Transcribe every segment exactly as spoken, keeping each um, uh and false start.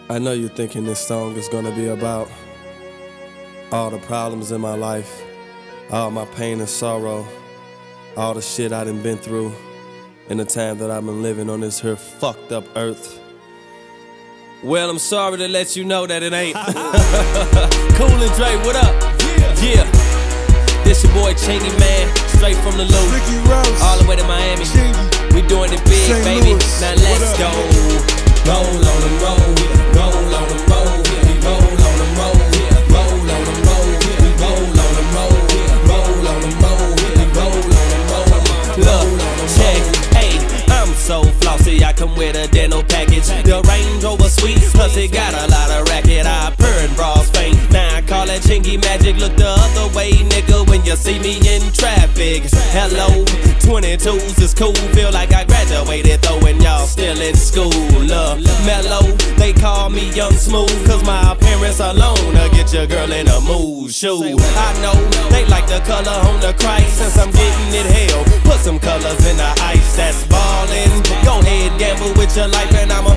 I know you're thinking this song is gonna be about all the problems in my life, all my pain and sorrow, all the shit I done been through in the time that I've been living on this here fucked up earth. Well, I'm sorry to let you know that it ain't. Cool and Dre, what up? Yeah. yeah. This your boy Chingy, man, straight from the loop, all the way to Miami. Chingy. We doing it big, Saint baby. Louis. Now let's go. Roll on them, roll, roll on them, roll, we roll on them, roll, roll on them, roll, we roll on them, roll, roll on them, roll, we roll on them, roll. Look, check, hey, I'm so flossy, I come with a dental package. The Range Rover sweet, plus it got a lot of racket. I purr and bras faint. Now I call that Chingy magic. Look the other way, nigga, when you see me in traffic. Hello, twenty-twos is cool. Feel like I graduated though, and y'all still in school. Uh, mellow, they call me Young Smooth, cause my appearance alone will get your girl in a mood. Shoot, I know they like the color on the Christ. Since I'm getting it hell, put some colors in the ice. That's ballin'. Go ahead, gamble with your life, and I'ma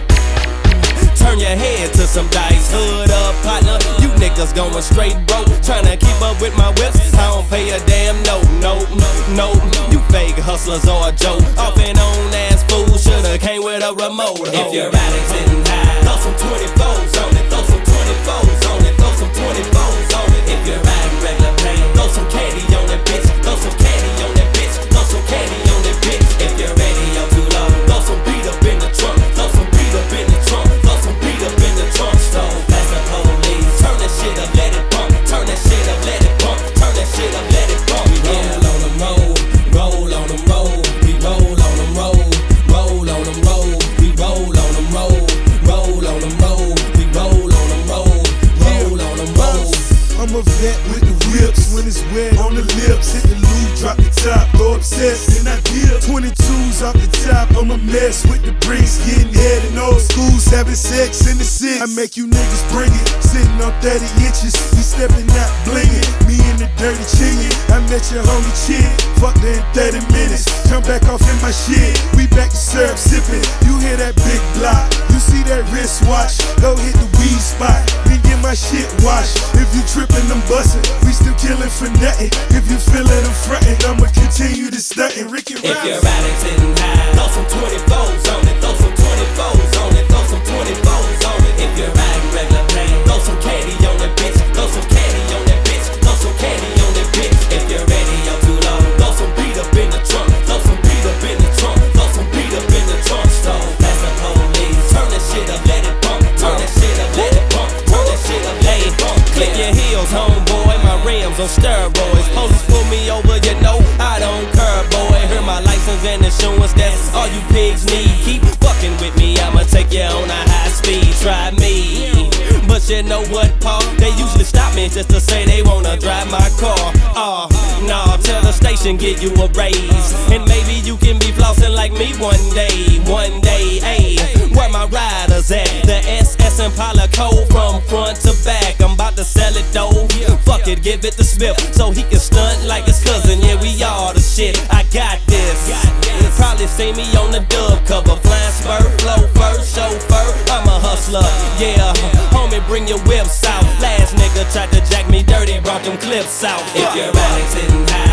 turn your head to some dice. Hood up, partner, you niggas going straight broke, tryna keep up with my whips. I don't pay a damn no, no, no. You fake hustlers or a joke, off and on ass fools shoulda came with a remote. If you're addicts sitting high, throw some twenty-fours on it, throw some twenty-fours on it, throw some twenty-fours on it. If you're riding regular pain, throw some candy on it, bitch, throw some candy on it, bitch, throw some candy on it, bitch. If your radio too low, throw some beat up in the trunk, throw some beat up in the trunk, throw some beat up in the trunk. So that's the police. Turn that shit up, let it bump. Turn that shit up, let it bump. Turn that shit up, let it bump. We roll on them, roll, roll on them, roll. We roll on them, roll, roll on them, roll. We roll on them, roll, roll on them, roll. We roll on them, roll, roll on them, roll. I'm a vet with the whips. When it's wet on the lips, hit the lube, drop the top, go obsessed, then I dip. twenty-twos off the top, I'm a mess with the bricks, getting head in old schools, having sex in the six. I make you niggas bring it, sitting on thirty inches, we stepping out blinging, me and the dirty Chingy. I met your homie chick, fucked her in thirty minutes, come back off in my shit, we back to syrup sipping. You hear that big block, you see that wristwatch, go hit the weed spot, then get my shit washed. If you tripping, I'm bustin', we still killing for nothing. If you feelin', I'm frontin', I'ma continue to stuntin'. Ricky Rouse. If you're addicts sitting high, throw some twenty-fours on it, throw some twenty-fours on it, throw some twenty-fours on it. If you're riding regular pain, throw some candy on it, bitch, throw some candy on it, bitch, throw some candy on it, bitch. If your radio too low, throw some beat up in the trunk, throw some beat up in the trunk, throw some beat up in the trunk. So that's the police. Turn that shit up, let it bump. Turn that shit up, let it bump. Turn that shit up, let it bump. Click your heels, homeboy. My rims on steroids. Police pull me over, you know I don't care, boy. Hear my license and insurance, that's all you pigs need. Keep fucking with me, I'ma take you on a high speed. Try me, but you know what, Paul? They usually stop me just to say they wanna drive my car. Oh, nah, tell the station get you a raise, and maybe you can be flossing like me one day. One day, ayy, where my riders at? The S S Impala code from front to back. I'm about to sell it though. Fuck it, give it to Smith so he can stunt like his cousin. Yeah, we all the shit. I got this. Probably see me on the dub cover, flying spur, flow first, chauffeur. I'm a hustler, yeah. Homie, bring your whips out. Last nigga tried to jack me dirty, brought them clips out. If you're addicts sitting high,